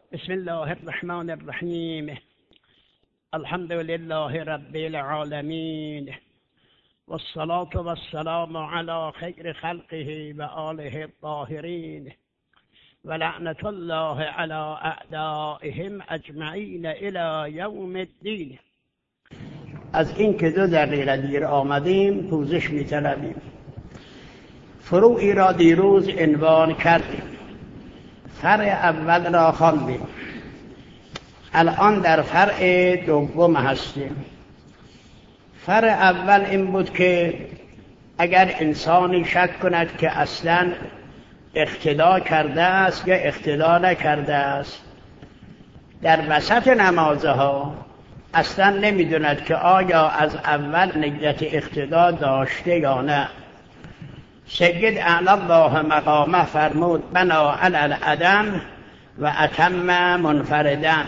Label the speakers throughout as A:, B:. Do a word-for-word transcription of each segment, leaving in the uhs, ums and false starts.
A: بسم الله الرحمن الرحیم. الحمد لله رب العالمین والصلاة والسلام على خیر خلقه و آله الطاهرین و لعنت الله على اعدائهم اجمعین الی یوم الدین. از این که دو دقیقه دیر آمدیم پوزش می طلبیم. فروعی را دیروز عنوان کردیم، فرع اول را خواندیم، الان در فرع دوم هستیم. فرع اول این بود که اگر انسانی شک کند که اصلا اقتدا کرده است یا اقتدا نکرده است، در وسط نمازها اصلا نمیدوند که آیا از اول نیت اقتدا داشته یا نه. سید اعلی الله مقامه فرمود بنا علی العدم و اتم منفردن.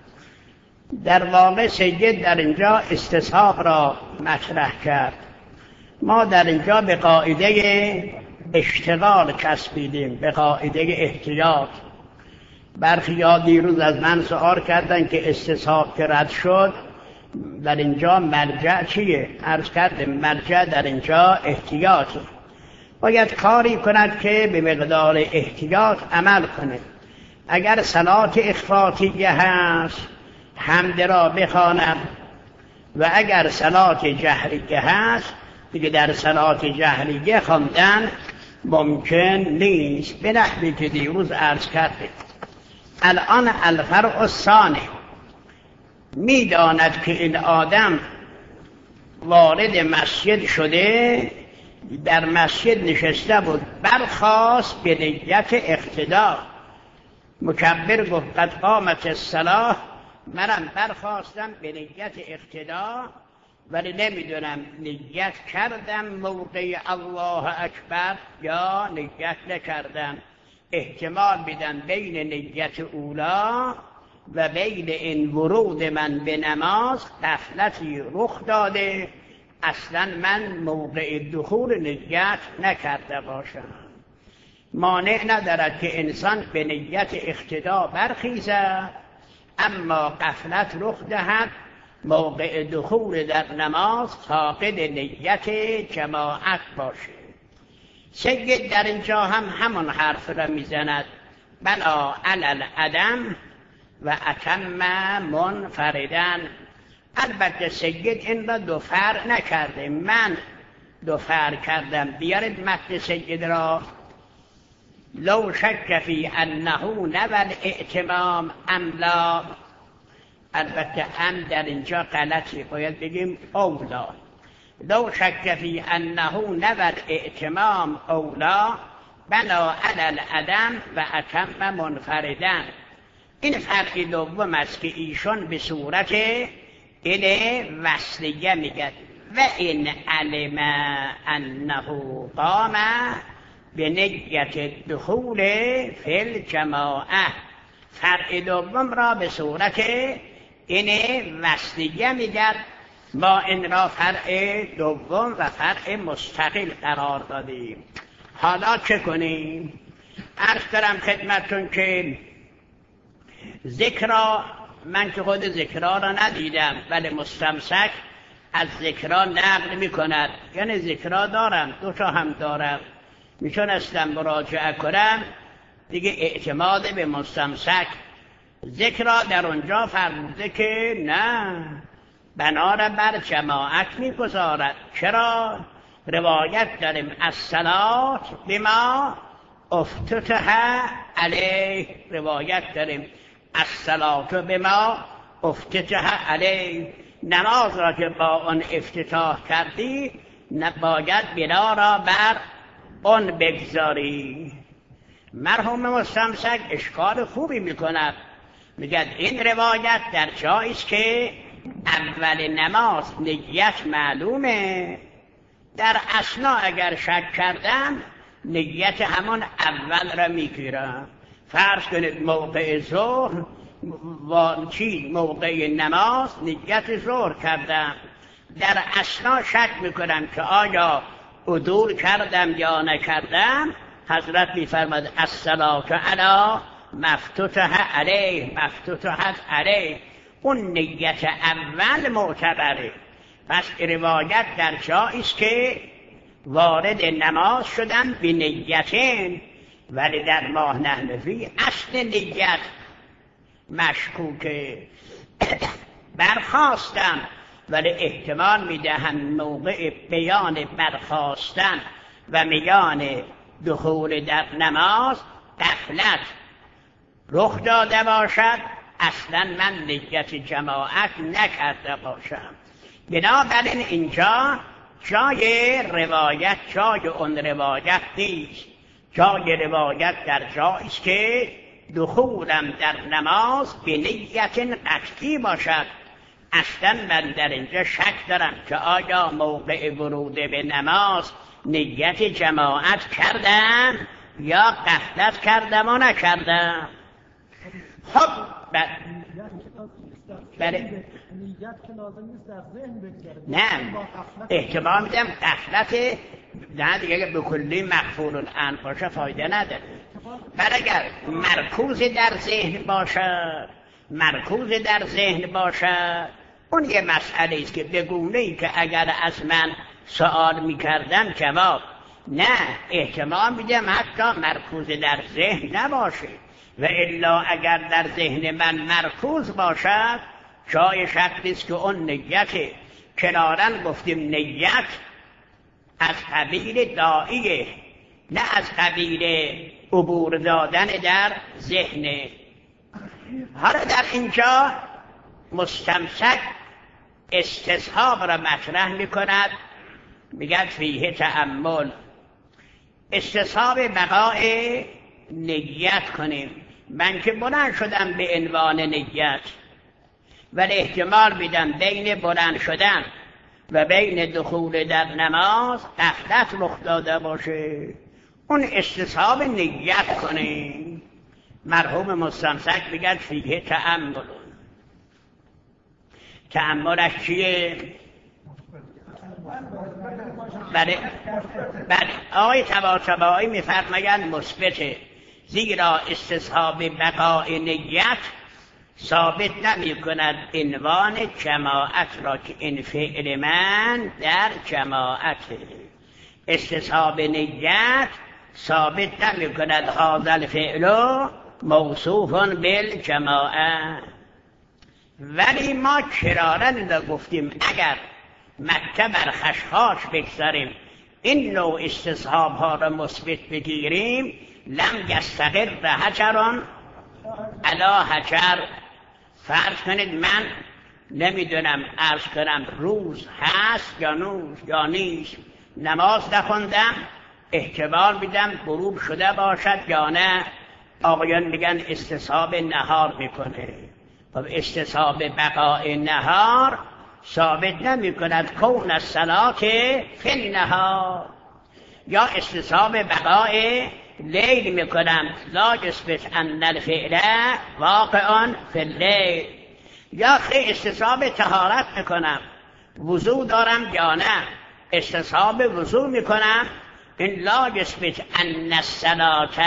A: در واقع سید در اینجا استصحاب را مطرح کرد. ما در اینجا به قاعده اشتغال چسبیدیم، به قاعده احتیاط. برخی‌ها دیروز از من سؤال کردن که استصحاب که رد شد در اینجا مرجع چیه؟ عرض کردم مرجع در اینجا احتیاط. باید کاری کند که به مقدار احتیاط عمل کنه. اگر صلات اخفاتیه هست حمد را بخواند و اگر صلات جهریه هست دیگه در صلات جهریه خواندن ممکن نیست، به نحوی که دیروز عرض کرده. الان الفرع الثانی، میداند که این آدم وارد مسجد شده، در مسجد نشسته بود، برخاست به نیت اقتدا. مکبر گفت قد قامت الصلاة، منم برخواستم به نیت اقتدا ولی نمیدونم نیت کردم موقع الله اکبر یا نیت نکردم. احتمال میدم بین نیت اولا و بین این ورود من به نماز غفلتی رخ داده، اصلا من موقع دخول نیت نکرده باشم. مانع ندارد که انسان به نیت اقتدا برخیزد اما غفلت رخ دهد موقع دخول در نماز فاقد نیت جماعت باشه. سید در اینجا هم همون حرف را میزند، بنا علی العدم و اتم منفردن. البته سید این را دو فرع نکرده، من دو فرع کردم. بیارید متن سید را. لو شک فی انه نبل اعتمام ام لا، البته ام در اینجا غلطی، باید بگیم اولا. لو شک فی انه نبل اعتمام اولا بنا علی العدم و اتم منفردن. این فرق دوم است که ایشون به صورت این وصلیه میگد و این علم انه قام به نیت دخول فی الجماعه. فرق دوم را به صورت این وصلیه میگد. ما این را فرع دوم و فرع مستقل قرار دادیم. حالا چه کنیم؟ عرض دارم خدمتون که ذکرا، من که خود ذکرا را ندیدم ولی مستمسک از ذکرا نقل می کند، یعنی ذکرا دارم، دو تا هم دارم، میتونستم مراجعه کنم دیگه. اعتماد به مستمسک. ذکرا در اونجا فرموده که نه، بنا را بر جماعت میگذارد. چرا؟ روایت داریم الصلاة بما افتتح علیه، روایت داریم الصلاة بما افتتح علیه، نماز را که با آن افتتاح کردی نباید بنا را بر آن بگذاری. مرحوم مستمسک اشکال خوبی میکند، میگد این روایت در جایی است که اول نماز نیت معلومه، در اثنا اگر شک کردم نیت همون اول را میگیرم. فرض کنید موقع ظهر و چی موقع نماز نیت ظهر کردم، در اثنا شک میکنم که آیا عدول کردم یا نکردم. حضرت میفرماد الصلاة علی مفتوحه علیه مفتوحت علیه، اون نیت اول معتبره. پس روایت در جایی است که وارد نماز شدن به نیتین، ولی در ماه نحنفی اصل نیت مشکوکه. برخاستن ولی احتمال میدهند موقع بیان برخاستن و میان دخول در نماز غفلت رخ داده باشد، اصلا من نیت جماعت نکرده باشم. بنابراین اینجا جای روایت جای اون روایت نیست. جای روایت در جایی است که دخولم در نماز به نیت قطعی باشد. اصلا من در اینجا شک دارم که آیا موقع ورود به نماز نیت جماعت کردم یا غفلت کردم و نکردم. خب بله نه احتمال میدم غفلت نه دیگه به کلی مغفور الان باشه فایده نداره. بل اگر مرکوز در ذهن باشد مرکوز در ذهن باشد اون یه مسئله است که به گونه‌ای که اگر از من سوال میکردم جواب نه، احتمال میدم حتی مرکوز در ذهن نباشه، و الا اگر در ذهن من مرکوز باشد جای شک نیست که اون نیت کنارن گفتیم نیت از قبیل داعیه نه از قبیل عبور دادن در ذهن. حالا در اینجا مستمسک استصحاب را مطرح میکند، میگن فیه تأمل، استصحاب بقای نیت کنیم. من که بلند شدم به عنوان نیت، ولی احتمال میدم بین بلند شدن و بین دخول در نماز غفلت رخ داده باشه، اون استصحاب نیت کنیم. مرحوم مستمسک میگن فیه تأمل. تأملش چیه؟ بله بله آقای طباطبایی میفرمایند مثبته، زیرا استصحاب بقای نیت ثابت نمی کند عنوان جماعت را که این فعل من در جماعت. استصحاب نیت ثابت نمی کند هذا الفعل موصوف بالجماعت. ولی ما کرارن گفتیم اگر مکه بر خشخاش بگذاریم این نوع استصحاب ها را مثبت بگیریم، لم یستقر حجران علی حجر. فرض کنید من نمیدونم عرض کنم روز هست یا نوز یا نیست، نماز نخوندم، احتمال میدم غروب شده باشد یا نه. آقایان میگن استصحاب نهار میکنه. خب استصحاب بقای نهار ثابت نمی کند کون الصلاة فی النهار، یا استصحاب بقای لیل می کنم لا یثبت ان الفعل واقع فی اللیل، یا خیلی استصحاب طهارت می کنم وضو دارم یا نه، استصحاب وضو می کنم این لا یثبت ان الصلاة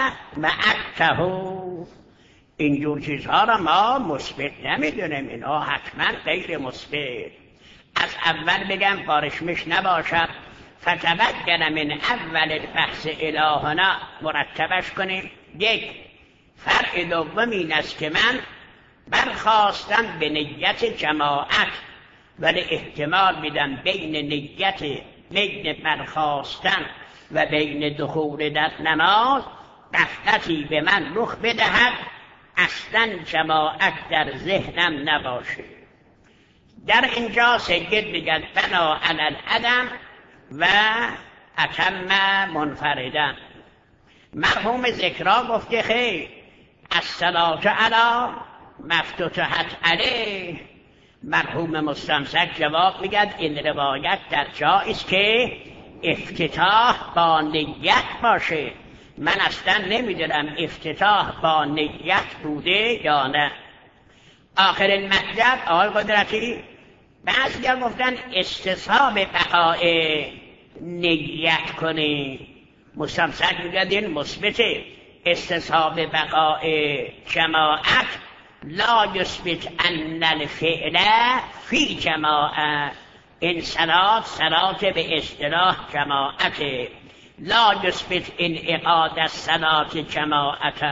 A: معه. اینجور چیزها را ما مثبت نمیدونیم، اینا حتما غیر مثبت. از اول بگم قارشمش نباشد، فتبین من اول بحث الهنا مرتبش کنیم. یک فرع دوم این است که من برخواستم به نیت جماعت، ولی احتمال میدم بین نیت بین برخواستن و بین دخول در نماز غفلتی به من رخ بدهد، اصلا جماعت در ذهنم نباشه. در اینجا سید میگن بنا علی العدم و اتم منفردن. مرحوم ذکرا گفته خیر الصلاة علی مفتوحت علیه. مرحوم مستمسک جواب میگن این روایت در جایی است که افتتاح با نیت باشه. من اصلا نمیدونم افتتاح با نیت بوده یا نه. آخرین مطلب آقای قدرتی بعضی ها گفتن استصحاب بقای نیت کنی. مستمسک میگه این مثبته، استصحاب بقاء جماعت لا یثبت ان الفعل فی جماعت. این صلات صلات به اصطلاح جماعت، لا یثبت انعقاد الصلات جماعت.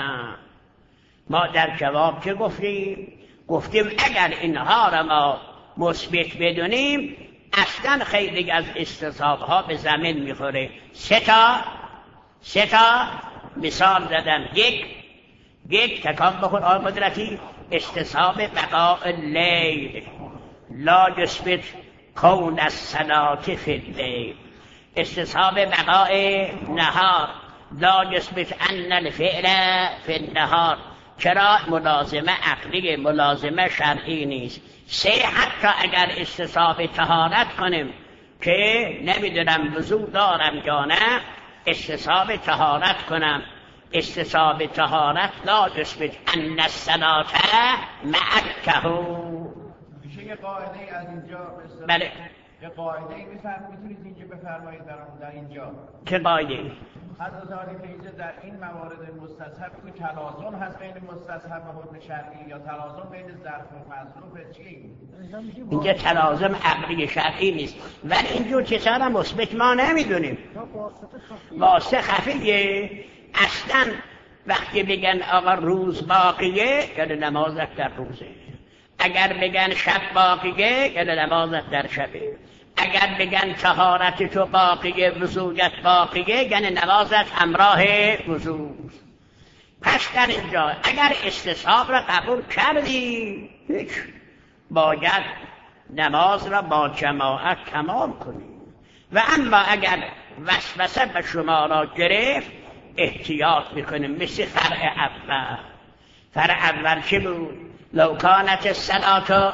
A: ما در جواب چه گفتیم؟ گفتیم اگر اینها را ما مثبت بدونیم اصلا خیلی از استصحاب ها به زمین میخوره. سه تا سه تا مثال زدم. یک یک تکان بخور آقای قدرتی، استصحاب بقاء اللیل لا یثبت کون الصلاة فی اللیل. استصحاب بقاء نهار لا یثبت ان الفعل فی النهار. چرا؟ ملازمه عقلی، ملازمه شرعی نیست. سه، حتی اگر استصحاب طهارت کنیم که نمیدونم وضو دارم یا نه، استصحاب طهارت کنم، استصحاب طهارت لا یثبت ان الصلاة مع الطهور.
B: میشه یه قاعده از اینجا بسید؟
A: بله.
B: یه قاعده ای میتونید اینجا بفرمایید در اینجا؟
A: چه قاعده؟
B: حضرت عالی فیض در این موارد مستصحب که تلازم هست بین مستصحب و حکم شرعی یا تلازم بین ظرف و مظروف چی؟
A: اینجا تلازم عقلی شرعی نیست، ولی اینجور چیزها را مثبت ما نمیدونیم. واسه خفیه. اصلا وقتی بگن آقا روز باقیه یعنی نمازت در روزه، اگر بگن شب باقیه یعنی نمازت در شبه، اگر بگن طهارت تو باقیه وضویت باقیه یعنی نمازت همراه وضو. پس در اینجا اگر استصحاب را قبول کردی هیچ، باید نماز را با جماعت تمام کنی. و اما اگر وسوسه به شما را گرفت احتیاط میکنیم. مثل فرع اول. فرع اول چه بود؟ لو کانت الصلاة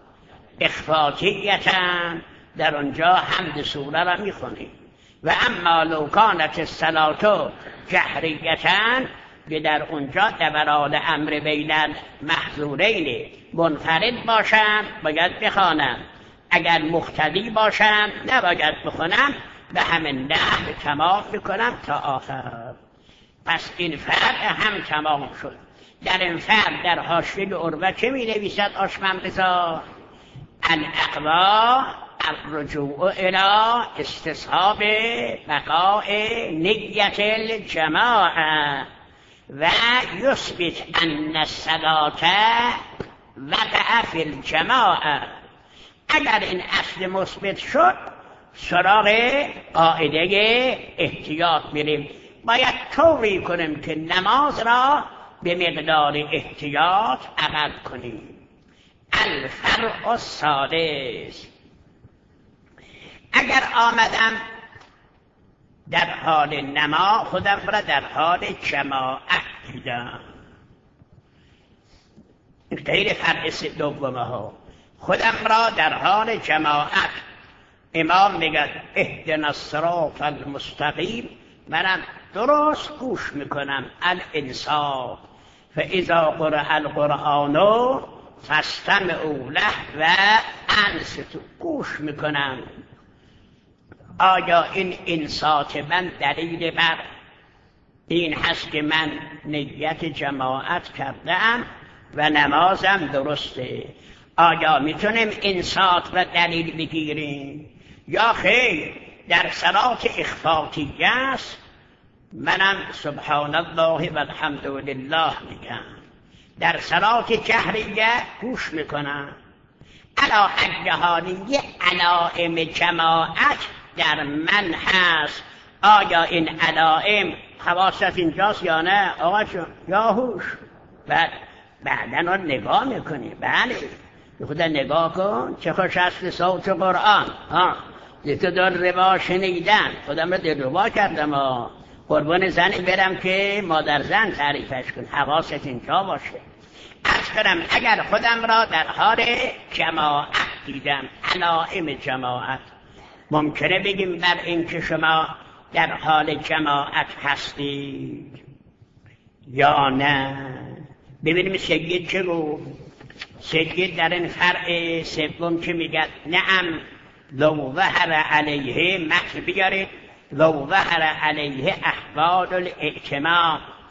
A: اخفاتیتا، در اونجا حمد سوره را میخونیم. و اما لو کانت الصلاة جهریتا، که در اونجا دوران امر بین المحظورین منفرد باشم باید بخوانم، اگر مقتدی باشم نباید بخونم، به همین نحو تمام میکنم تا آخر. پس این فرع هم تمام شد. در این فرع در حاشیه عروه چه می نویسد آشمن رضا؟ الاقوا الرجوع الى استصحاب بقاء نیت الجماعه و یثبت ان الصلاة وقع فی الجماعه. اگر این اصل مثبت شد سراغ قاعده احتیاط میریم. باید طوری کنیم که نماز را به مقدار احتیاط عقل کنیم. الفرع السادس، اگر آمدم در حال نما خودم را در حال جماعت دیدم، غیر فرع دومه ها، خودم را در حال جماعت، امام میگه اهدنا الصراط المستقیم، منم درست گوش میکنم، الانصاف، فاذا قرأ القرآن فاستمعوا له و انصتوا، گوش میکنم. آیا این انصات من دلیل بر این هست که من نیت جماعت کردم و نمازم درسته؟ آیا میتونیم انصات و دلیل بگیریم یا خیر؟ در صلات اخفاتیه است منم سبحان الله و الحمد لله میگم، در صلات جهریه گوش میکنم. علا حالی علائم جماعت در من هست. آیا این علائم حواست اینجاست یا نه آقا جون؟ یا هوش؟ بعد بعدا رو نگاه میکنی. بله خدا نگاه کن چه خوش است صوت قرآن. ها تو دار روا شنیدن، خودم رو دل روا کردم ها. قربان زنی برم که مادر زن تعریفش کن، حواست اینجا باشه. از کنم اگر خودم را در حال جماعت دیدم، علائم جماعت، ممکنه بگیم بر این که شما در حال جماعت هستید یا نه؟ ببینیم سید چه گفت. سید در این فرع سوم که میگه نعم لو ظهر علیه، متن بیارید، لو ظهر علیه احوال الاعتمام،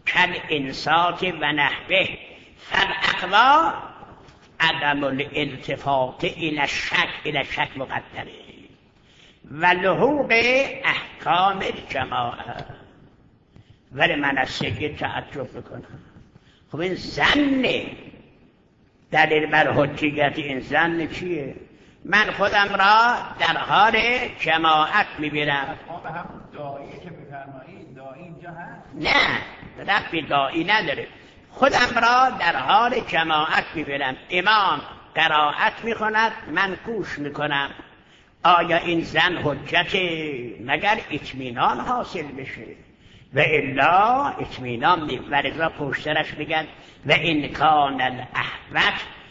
A: کل انصات و نحوه فالاقوا عدم الالتفات الى الشک الى شک مقدره و لحوق احکام الجماعه. ولی من از سید تعجب میکنم، خب این ظنه، دلیل بر حجیت این ظن چیه؟ من خودم را در حال جماعت میبینم.
B: ما به هم داعی که میفرمایید داعی اینجا هست؟
A: نه، ربطی داعی نداره. خودم را در حال جماعت میبینم، امام قرائت میکند، من گوش میکنم. آیا این زن حجت؟ مگر اطمینان حاصل بشه، و الا اطمینان نیم. و رضا پشترش میگن و این کان الاحوت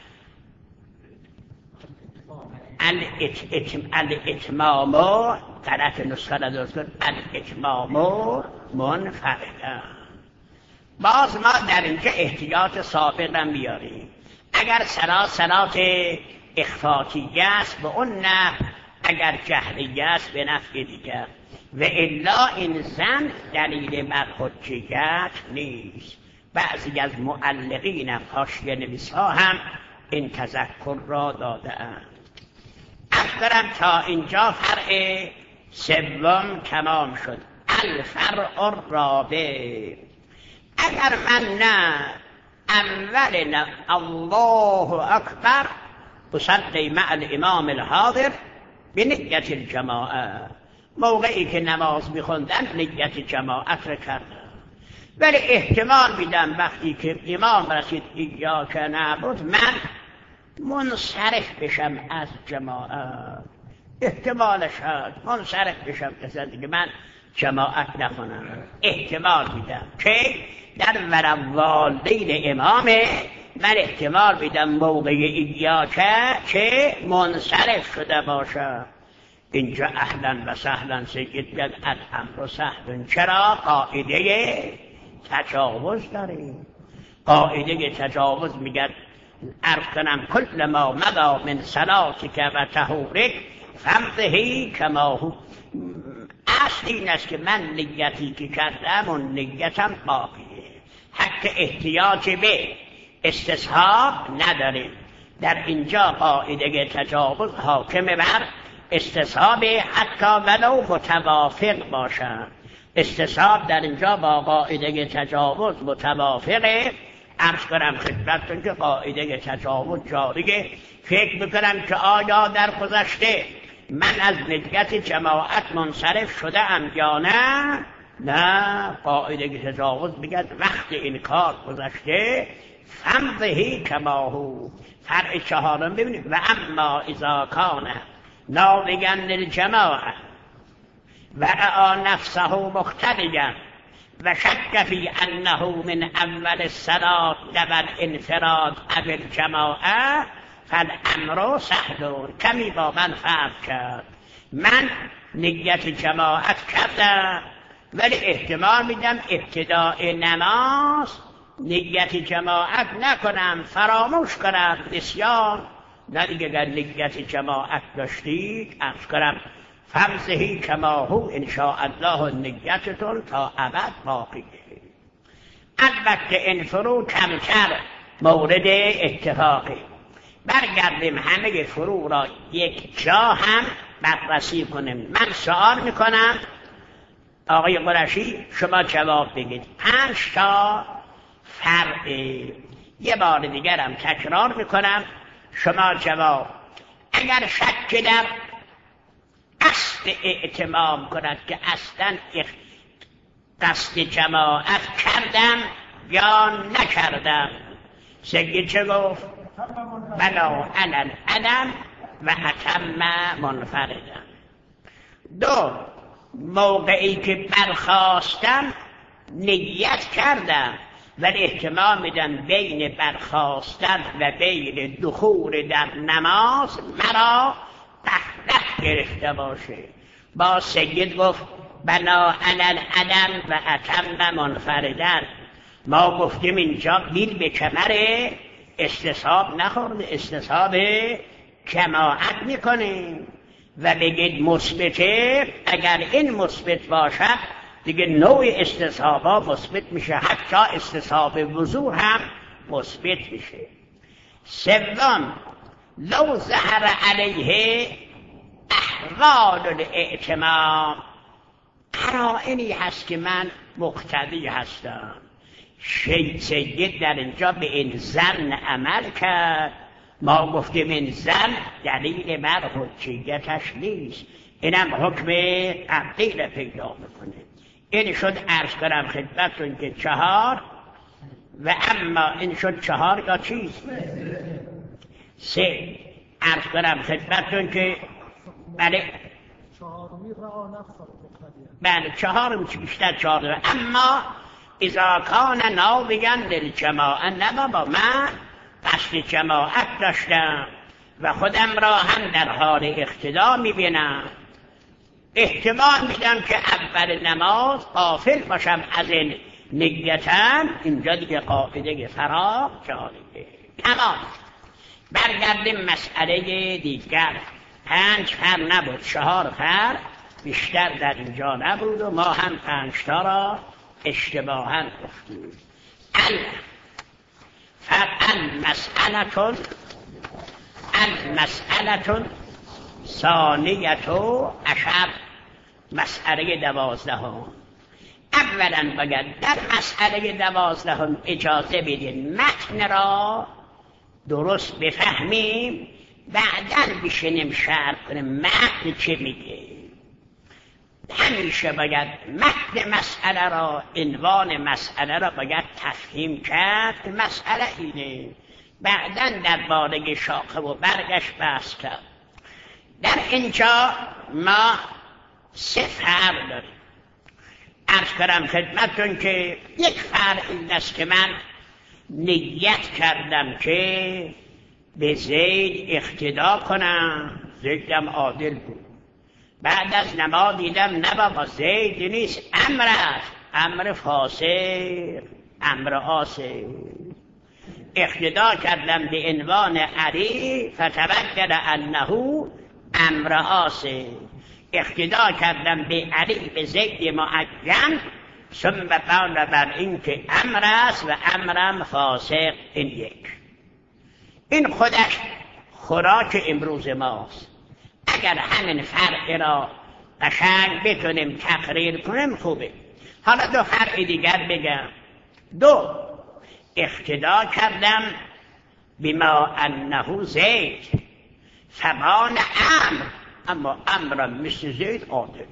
A: الاتمام طرف نسخه را درست کن الاتمام منفردا. باز ما در اینجا احتیاط سابق را میاریم. اگر صلات صلات اخفاتیه است به اون نه، اگر جهریه است به نفع دیگر، و الا این زن دلیل بر حجیت نیست. بعضی از معلقین حاشیه نویس‌ها هم این تذکر را داده‌اند. افترم تا اینجا فرع سوم تمام شد. الفرع الرابع، اگر من نه اول نه الله اکبر اصلی مع الامام الحاضر به نیت الجماعه، موقعی که نماز میخوندن نیت جماعت را کردن. ولی احتمال میدم وقتی که امام رسید ایاک نعبد من منصرف بشم از جماعت، احتمالش هست منصرف بشم کسی دیگه من جماعت نکنم. احتمال میدم که در ورالوالدین امامه، من احتمال میدم موقع ایاکه که منصرف شده باشه. اینجا اهلا و سهلا سید بیاد الامر و سهلا. چرا؟ قاعده تجاوز داریم. قاعده تجاوز میگه عرض کنم کل ما مضا من صلاتک و طهورک فامضی کما هو. اصل این است که من نیتی که کردم و نیتم باقیه، حق احتیاج به استصحاب نداریم. در اینجا قاعده تجاوز حاکم بر استصحاب، حتی ولو متوافق باشند. استصحاب در اینجا با قاعده تجاوز متوافقه. عرض کنم خدمتتون که قاعده تجاوز جاریه. فکر میکنم که آیا در گذشته من از نیت جماعت منصرف شده ام یا نه؟ نه، قاعده تجاوز میگه وقت این کار گذشته فامضی کما هو. فرع چهارم ببینید و اما اذا کان ناویاً للجماعه و رأى نفسه مختلیا و شک فی انه من اول الصلاة لبن انفراد او الجماعه فالامر سهل. کمی با من فرق کرد، من نیت جماعت کردم ولی احتمال میدم ابتداء نماز نیت جماعت نکنم، فراموش کنم، بسیار. نه دیگه اگر نیت جماعت داشتید عرض کنم فامضی کما هو انشاءالله نیتتون تا ابد باقیه. البته این فرو کمتر مورد اتفاقه. برگردیم همه فرو را یک جا هم بررسی کنیم. من سوال میکنم، آقای قرشی شما جواب بگید. پنج تا فرق یه بار دیگرم تکرار میکنم، شما جواب. اگر شک در قصد اعتمام کند که اصلا قصد جماعت کردم یا نکردم، سید چه گفت؟ بلا علن علم و اتم منفردم. دو، موقعی که برخواستم نیت کردم ولی احتمال میدم بین برخواستن و بین دخول در نماز مرا قحطه گرفته باشه. با سید گفت بنا علل عدم و اتم منفردن. ما گفتیم اینجا بیل به کمر استصحاب نخورده، استصحاب جماعت میکنیم و بگید مثبته. اگر این مثبت باشد دیگه نوع استصحابا مثبت میشه، حتی استصحاب وضوح هم مثبت میشه. سوم، لو ظهر علیه احوال الاعتمام، قرائنی هست که من مقتدی هستم. سید در اینجا به این زن عمل کرد، ما گفتیم این زن دلیل بر حجیتش نیست، اینم حکم عقیل پیدا میکنه. این شد عرض کنم خدمتتون که چهار، و اما این شد چهار یا چیز سه. عرض کنم خدمتتون که بله بله چهارم بیشتر چهار، اما اذا کان ناویاً للجماعه، نه با من قصد جماعت داشتم و خودم را هم در حال اقتدا میبینم، احتمال میدم که اول نماز غافل باشم از این نیتم، اینجا دیگه قاعده فراغ جالبه. تمام. برگردیم مسئله دیگر. پنج فر نبود، چهار فر بیشتر در اینجا نبود و ما هم پنج تا را اشتباها گفتیم. المسئلة المسئلة ثانیة عشر، مسئله دوازدهم. اولا باید در مسئله دوازدهم اجازه بدین متن را درست بفهمیم، بعداً بشینیم شرح کنیم متن چه میگه. همیشه باید متن مسئله را، عنوان مسئله را باید تفهیم کرد. مسئله اینه، بعداً در باره شاخه و برگش بحث کرد. در اینجا ما سه فرع داریم. عرض کنم خدمتتون که یک فرع این است که من نیت کردم که به زید اقتدا کنم، زیدم عادل بود. بعد از نماز دیدم نه بابا زید نیست، امر است، امر فاسق، امر آسه. اقتدا کردم به عنوان علی فتبدل انه امر آسه. اقتدا کردم به علی به زید معین، ثم قال بر این که امر است و امرم فاسق. این یک، این خودش خوراک امروز ماست. اگر همین فرق را قشنگ بتونیم تقریر کنیم خوبه. حالا دو فرق دیگر بگم. دو، اقتدا کردم بما انه زید فبان امر، اما امرم مثل زید عادله.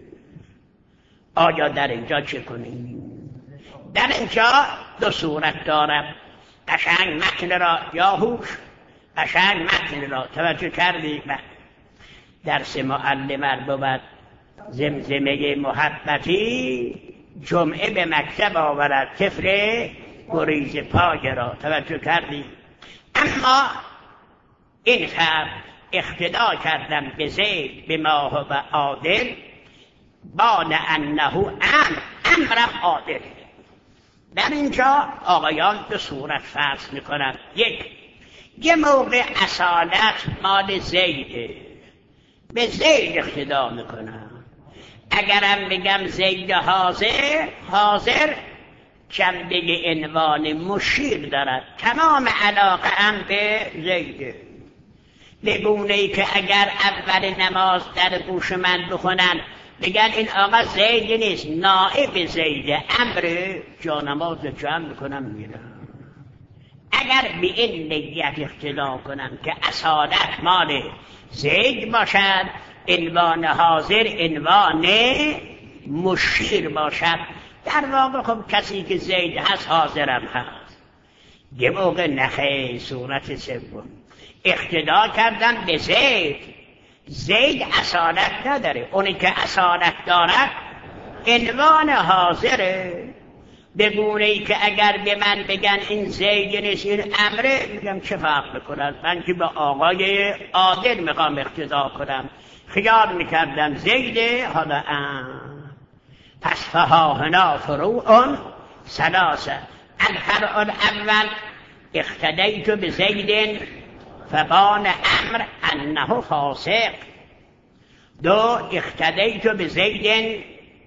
A: آیا در اینجا چه کنیم؟ در اینجا دو صورت دارم. قشنگ متن را یا هوش، قشنگ متن را توجه کردی؟ درس معلم بود زمزمه محبتی، جمعه به مکتب آورد طفل گریز پای را. توجه کردی؟ اما این فرق اقتدا کردم به زید به ما و عادل بان انه امر، امرم عادل. در اینجا آقایان به صورت فرض میکنن. یک، یه موقع اصالت مال زیده، به زید اقتدا میکنم. اگرم بگم زید حاضر، حاضر جنبه عنوان مشیر دارد، تمام علاقه هم به زیده. به گونه‌ای که اگر اول نماز در گوش من بخونن بگن این آقا زید نیست، نائب زیده، امر جانماز جمع میکنم میرم. اگر به این نیت اقتدا کنم که اصالت مال زید باشد، عنوان حاضر عنوان مشیر باشد، در واقع خب کسی که زید هست حاضرم هست. یه موقع نخه صورت سوم اقتدا کردن به زید، زید اصالت نداره، اونی که اصالت دارد عنوان حاضره. به گونه‌ای که اگر به من بگن این زید نیست این امره، میگم چه فرق میکنه، من که به آقای عادل میخوام اقتدا کنم، خیال میکردم زیده، حالا ام. پس فهاهنا فروعون سلاسه. الفرع الاول اقتدیت به زید فبان امر انه فاسق. دو، اقتدیت به زید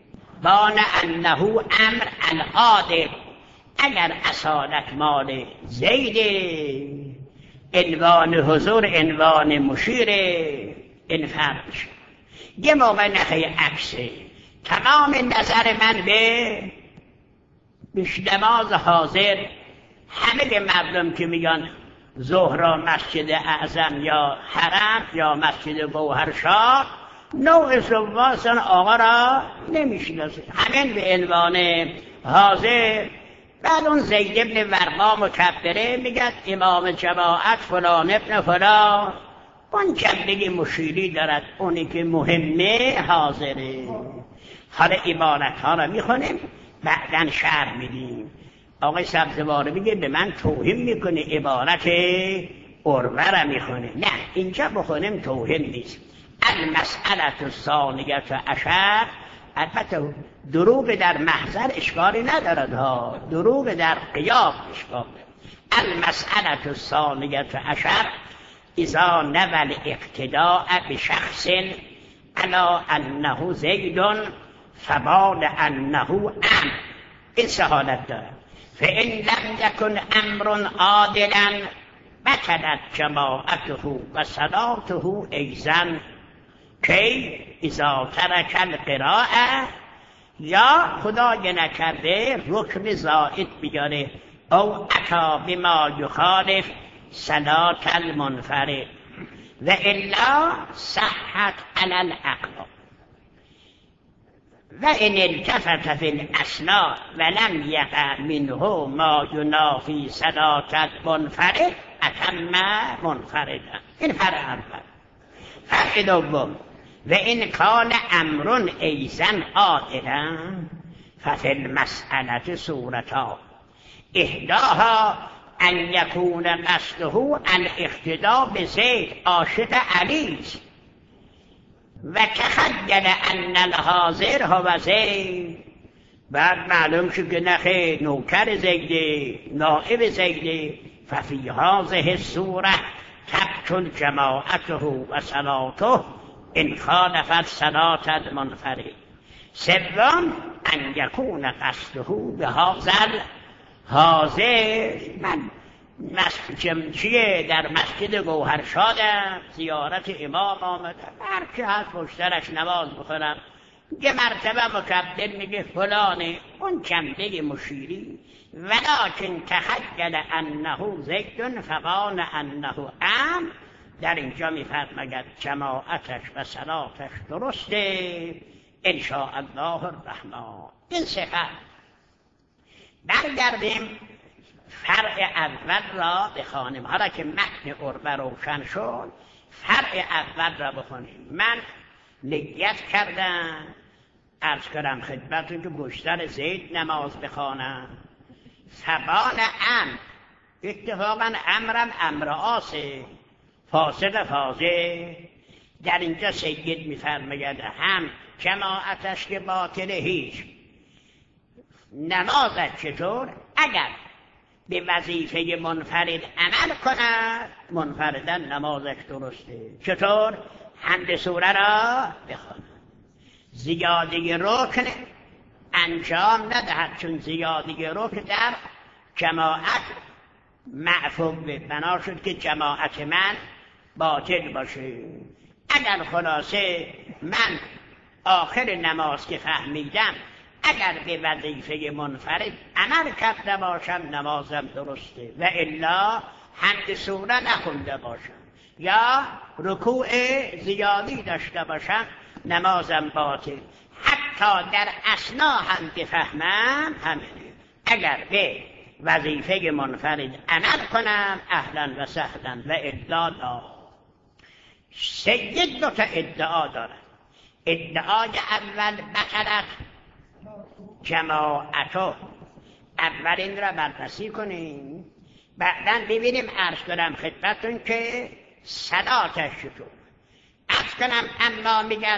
A: بان انه امر العادل. اگر اصالت مال زید، عنوان حضور عنوان مشیره، این فرق شد. یه موقع نخی عکسه. تمام نظر من به بیش نماز حاضر، همه مردم که میگن ظهر مسجد اعظم یا حرم یا مسجد گوهرشاه، نوع سواسان آقا را نمیشناسه، همین به عنوان حاضر. بعد اون زید ابن ورقا مکبره میگد امام جماعت فلان ابن فلان، اون جنبه مشیری دارد، اونی که مهمه حاضره. حالا عبارت ها را میخونیم بعدن شرح میدیم. آقای سبزواره میگه به من توهین میکنه، عبارت عروه را میخونه. نه، اینجا بخونیم توهین نیست. المسئله الثانیه عشر، البته دروغ در محضر اشکالی ندارد ها، دروغ در قیام اشکال. المسئله الثانیه عشر اذا نوى الاقتداء بشخص علی انه زید فبان انه امر، این سهالت دارد. فإن لم يكن امر عادلا بطلت جماعته و صلاته ایضا، کی اذا ترک القراءه، یا خدای نکرده رکن زائد بیاره، او اتا بما یخالف صلاة المنفرد و الا صحت علی الاقوال. و ان التفت فی الاسناء ولم یقع منه ما ینافی صلاة المنفرد اتم منفردا. این فرق اول. فرق دوم، و این کان امر ایضا عادلا ففی المسألة صورتان، احداها ان یکون قصده الاقتداء بزید عاشق علی و تخیل ان الحاضر هو زید، بعد معلوم شد که نخیر نوکر زیده، نائب زیده، ففی هذه الصورة تبطل جماعته و صلاته ان خالفت صلاة المنفرد. سوم ان یکون قصده بهذا حاضر، من مسجد چیه در مسجد گوهرشادم زیارت امام آمدم، هر که هست پشترش نماز بخونم، یه مرتبه مکبر میگه فلانه، اون جنبه مشیری. ولکن تخیل انه زید فقال انه ام، در اینجا میفرماید جماعتش و صلاتش درسته ان شاء الله الرحمن. این صفت. برگردیم فرع اول را بخوانیم. حالا که متن عروه روشن شد، فرع اول را بخونیم. من نیت کردم عرض کردم خدمتتون که گشتر زید نماز بخوانم. سبان امر، اتفاقا امرم امر آسه، فاسد فاضل. در اینجا سید میفرماید هم جماعتش که باطل هیچ. نمازت چطور؟ اگر به وظیفه منفرد عمل کند منفردن نمازش درسته. چطور؟ حمد سوره را بخواند، زیاده رکن انجام ندهد، چون زیاده رکن در جماعت معفوف بنا شد که جماعت من باطل باشه. اگر خلاصه من آخر نماز که فهمیدم اگر به وظیفه منفرد عمل کرده باشم نمازم درسته، و الا حمد سوره نخونده باشم یا رکوع زیادی داشته باشم نمازم باطل. حتی در اثنا هم بفهمم همینه. اگر به وظیفه منفرد عمل کنم اهلا و سهلا، و الا لا. سید دو تا ادعا دارد. ادعای اول بطلت جماعتو، اول این را بررسی کنیم، بعداً ببینیم عرض کنم خدمتون که صلاتش چطور. عرض کنم اما میگن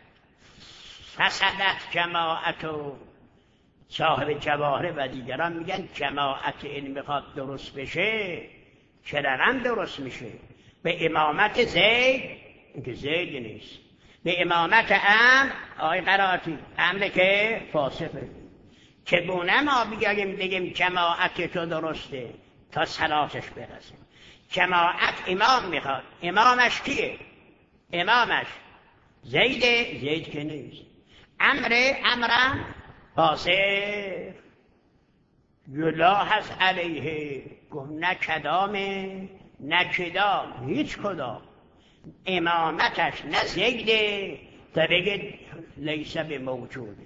A: فسدت جماعتو، صاحب جواهر و دیگران میگن جماعت این میخواد درست بشه چرا هم درست میشه به امامت زید، اینکه زید نیست، به امامت امر آقای قرائتی امر که فاسقه. چگونه ما بگیم بگیم جماعت تو درسته تا صلاتش برسه؟ جماعت امام میخواد. امامش کیه؟ امامش زیده؟ زید که نیست. امر امرم فاسق یلا هست علیه، گفت نه کدامه نه کدام، هیچ کدام. امامتش نه زیده تا بگید لیسه به موجوده.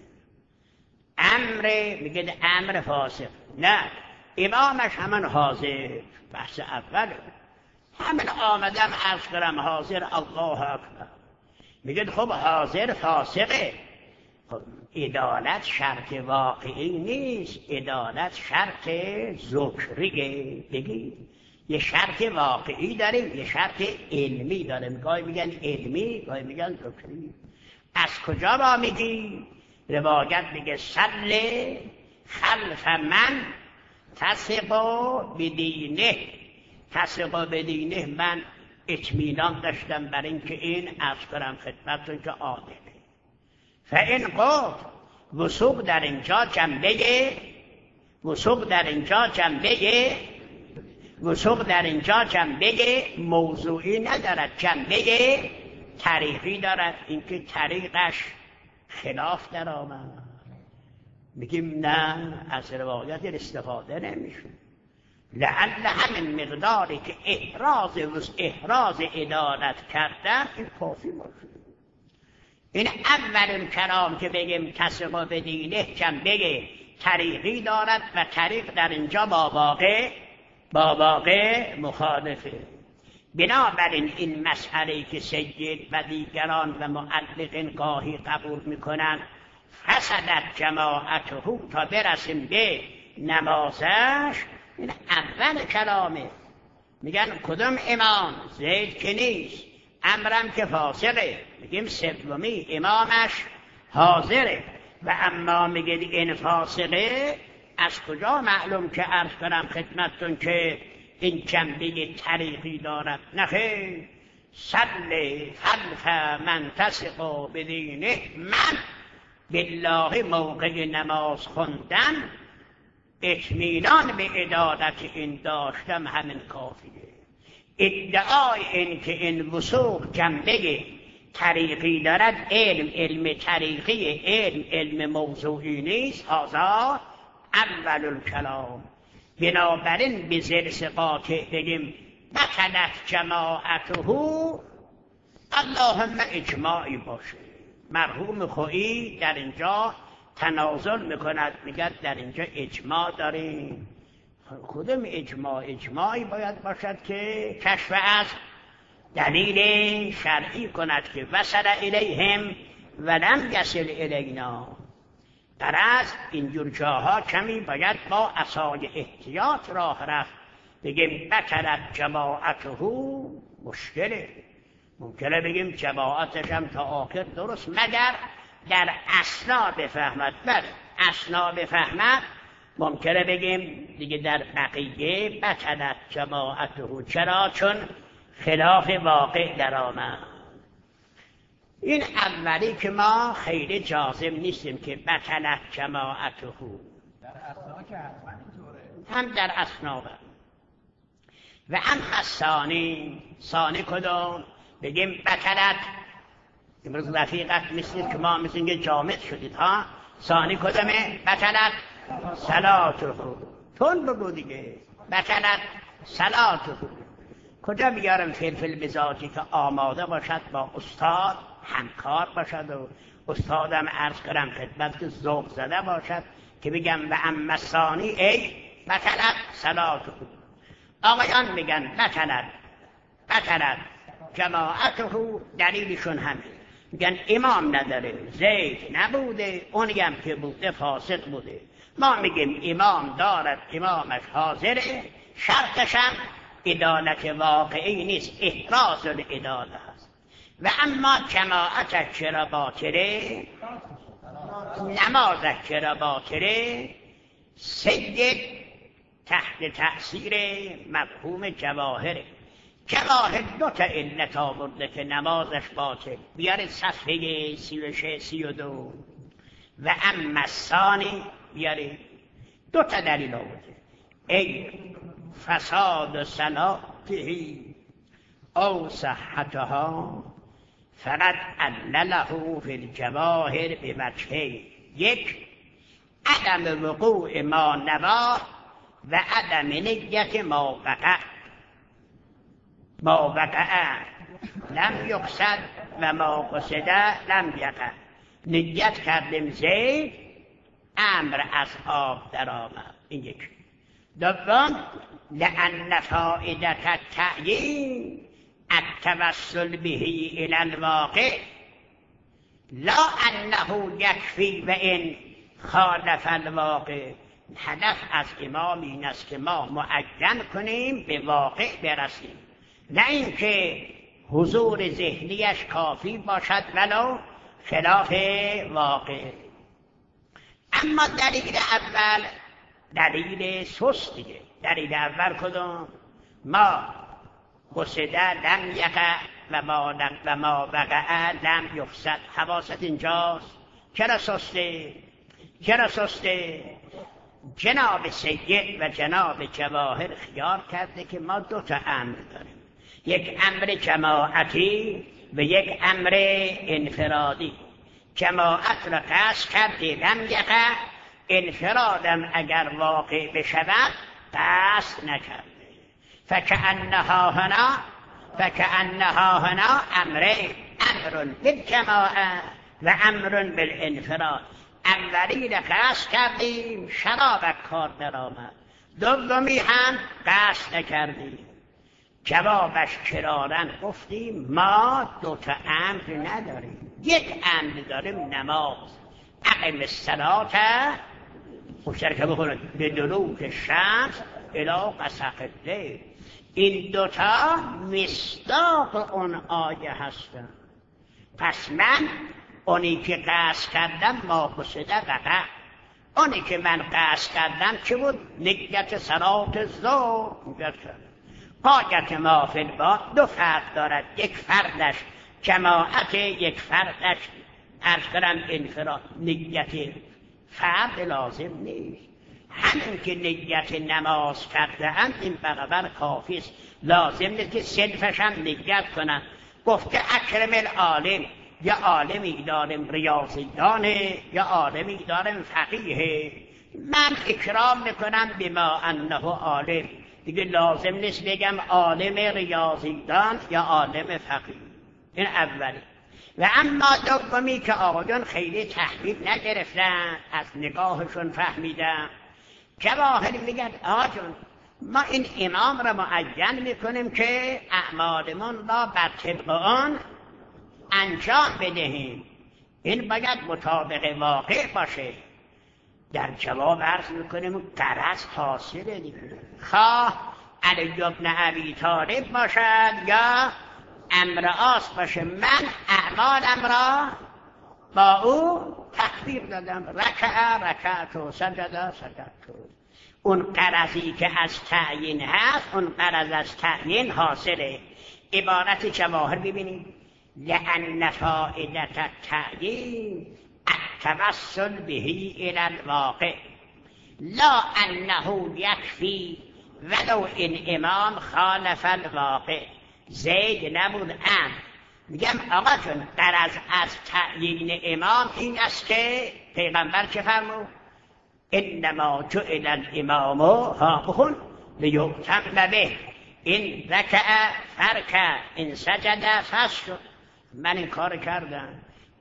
A: امر میگه امر فاسق، نه امامش همان حاضر. بحث اوله همین آمدم عرض کرم حاضر، الله اکبر. میگه خب حاضر فاسقه. خب عدالت شرط واقعی نیست، عدالت شرط ذکریه. بگید یه شرط واقعی داریم، یه شرط علمی داریم. گاهی میگن علمی، گاهی میگن ذکری. از کجا با میگی؟ روایت میگه صل خلف من تثق بدینه. تثق بدینه، من اطمینان داشتم بر اینکه این عرض کنم خدمتتون که عادله. فاین قفت وثوق در اینجا جنبه وثوق در اینجا جنبه وثوق در اینجا جنبه موضوعی ندارد، جنبه طریقی دارد. اینکه طریقش خلاف در آمد. میگیم نه، از روایت استفاده نمیشه. لعل همین مقداری که احراز احراز عدالت کردن این کافی باشه. این اول کلام که بگیم تثق بدینه جنبه طریقی دارد و طریق در اینجا با واقع با واقع مخالفه. بنابراین این مسئله که سید و دیگران و معلقین گاهی قبول میکنن فسدت جماعته تا برسیم به نمازش، این اول کلامه. میگن کدوم امام؟ زید که نیست، امرم که فاسقه. میگیم سومی امامش حاضره. و اما میگه این فاسقه، از کجا معلوم که عرض کنم خدمتتون که این جنبه طریقی دارد؟ نخیر. صل خلف من تثق بدینه، من بالله موقع نماز خوندن اطمینان به عدالت این داشتم، همین کافیه. ادعای این که این وثوق جنبه طریقی دارد، علم علم طریقی، علم علم موضوعی نیست. هذا اول الکلام. بنابراین به زرس قاطع بگیم بطلت جماعته، اللهم اجماعی باشه. مرحوم خویی در اینجا تنازل میکند، میگه در اینجا اجماع داریم. کدوم اجماع؟ اجماعی باید باشد که کشف از دلیل شرعی کند که وصل الیهم ولم یصل الینا. در از اینجور جاها کمی باید با عصای احتیاط راه رفت. بگیم بطلت جماعته مشکله. ممکنه بگیم جماعتش هم تا آخر درست، مگر در اسنا بفهمد. بله اسنا بفهمد ممکنه بگیم دیگه در بقیه بطلت جماعته. چرا؟ چون خلاف واقع در آمد. این اولی که ما خیلی جازم نیستیم که بطلت جماعته.
B: در اسنا که حتما اینطوره،
A: هم در اسنا و هم ثانی. ثانی کدوم؟ بگیم بطلت. امروز رفیقت مثل که ما مثل اینکه جامد شدید ها. ثانی کدومه؟ بطلت صلاته. تون بگو دیگه. بطلت صلاته. کجا بیارم فلفل بذاتی که آماده باشد با استاد همکار باشد و استادم عرض کنم خدمت که ذوق زده باشد که بگم و اما ثانی ای بطلت صلاته. آقایان میگن بطلت بطلت جماعته، دلیلشون همین. میگن امام نداره، زید نبوده، اونی هم که بوده فاسق بوده. ما میگیم امام دارد، امامش حاضره، شرطش هم عدالت واقعی نیست، احراز العدالت است. و اما جماعتش چرا باطله؟ نمازش چرا باطله؟ سید تحت تأثیر مفهوم جواهره. جواهر دو تا علت آورده که نمازش باطل. بیارید صفحه سی و شش سی و دو. و اما ثانی، بیارید دو تا دلیل آورده. ای فساد صلاتهی او صحتها فقد علله فی الجواهر بوجهین. یک، عدم وقوع ما نوا و عدم نیت ما وقع. ما وقع لم یقصد و ما قصد لم یقع. نیت کردیم زید، امر از آب در آمد. این یک. دوم، لأن فائدة التعیین التوسل به إلى الواقع لا انه یکفی و این خالف الواقع. هدف از امام این است که ما معین کنیم به واقع برسیم، نه اینکه حضور ذهنیش کافی باشد ولو خلاف واقع. اما دلیل اول دلیل سستیه. دلیل اول کدوم؟ ما قصده لم یقع و ما و ما وقع لم یفسد. حواست اینجاست. چرا سسته؟ چرا سسته؟ جناب سید و جناب جواهر خیال کرده که ما دو تا امر داریم، یک امر جماعتی و یک امر انفرادی. جماعت را قصد کرده لم یقع، انفرادم اگر واقع بشود قصد نکرده. فکأنها هنا فکأنها هنا امرین، امر بالجماعه و امر بالانفراد. اولی را قصد کردیم، شراب کار درآمد. دومی هم قصد نکردیم. جوابش کرارن گفتیم ما دو تا امر نداریم، یک امر داریم، نماز. اقم الصلاة خوشتر که بخونید به دلوک شمس الی غسق اللیل. این دوتا مصداق اون آیه هستن. پس من اونی که قصد کردم ما قصده وقع، اونی که من قصد کردم چه بود؟ نیت صلات ظهر کردم. قایت ما فی الباب دو فرق دارد، یک فردش جماعت، یک فردش عرض کنم انفراد. نیت فرد لازم نیست، همین که نیت نماز کرده اند این برابر کافی است. لازم نیست که صنفش هم نیت کنن. گفته اکرم العالم، یا عالمی دارم ریاضیدانه یا عالمی دارم فقیه، من اکرام میکنم بما انه عالم. دیگه لازم نیست بگم عالم ریاضیدان یا عالم فقیه. این اولی. و اما دومی که آقایان خیلی تحویل نگرفتن، از نگاهشون فهمیدم. جواهر میگن آجون ما این امام را معین میکنیم که اعمالمون را بر طبق آن انجام بدهیم، این باید مطابق واقع باشه. در جواب عرض میکنیم غرض حاصله دیگه، خواه علی ابن ابی طالب باشد یا امر آس باشه. من اعمالم را با او تکبیر دادم، رکع رکعت و سجد سجدت. اون غرضی که از تعیین هست، اون غرض از تعیین حاصله. عبارت جواهر ببینید، لأن فائدة التعیین التوسل به إلى الواقع لا انه یکفی ولو این امام خالف الواقع. زید نبود ام. میگم آقا جون غرض از تعیین امام این است که پیغمبر چه فرمود؟ انما جعل الامام ها بخون لیؤتم به، این رکع فرکع این سجد فسجد. من این کار کردم.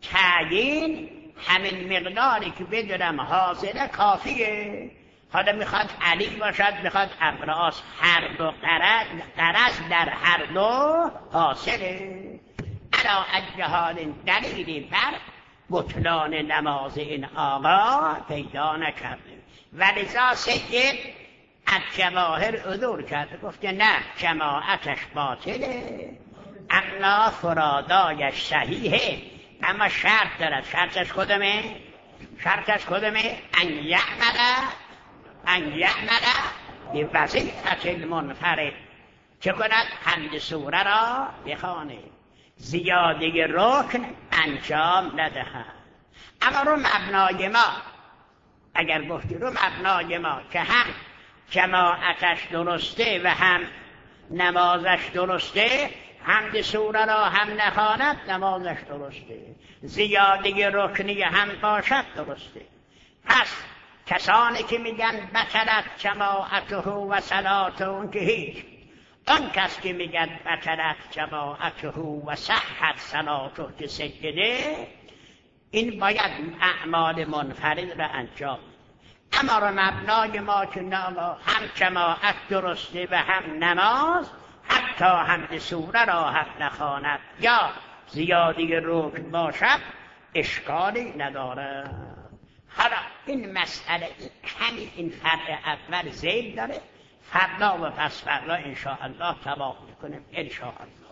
A: تعیین همین مقداری که بدونم حاصله کافیه. حالا میخواد علی باشد، میخواد ابراس، هر دو قرض قرض در هر دو حاصله. علا اجهال دلیلی بر بطلان نماز این آقا پیدا نکرده. ولذا سید از جواهر عذر کرده، گفته نه جماعتش باطله اما فرادایش صحیحه، اما شرط دارد. شرطش کدومه؟ شرطش کدومه؟ ان یعمل ان یعمل به وظیفت المنفرد. چه کند؟ حمد سوره را بخوانه، زیاده رکن انجام ندهد. اما رو مبنای ما، اگر گفتی رو مبنای ما که هم جماعتش درسته و هم نمازش درسته، حمد سوره را هم نخواند نمازش درسته، زیاده رکنی هم باشد درسته. پس کسانی که میگن بطلت جماعته و صلاته، اون که هیچ. اون کس که میگن بطلت جماعته و صحت صلاته که سجده، این باید اعمال منفرد را انجام. اما را مبنای ما که هم جماعت درسته و هم نماز، حتی حمد سوره را هم نخواند یا زیادی رکن باشد، اشکالی نداره. حالا این مسئله همین این فرع اول زیل داره، فردا و پس فردا انشاءالله تمام میکنیم انشاءالله.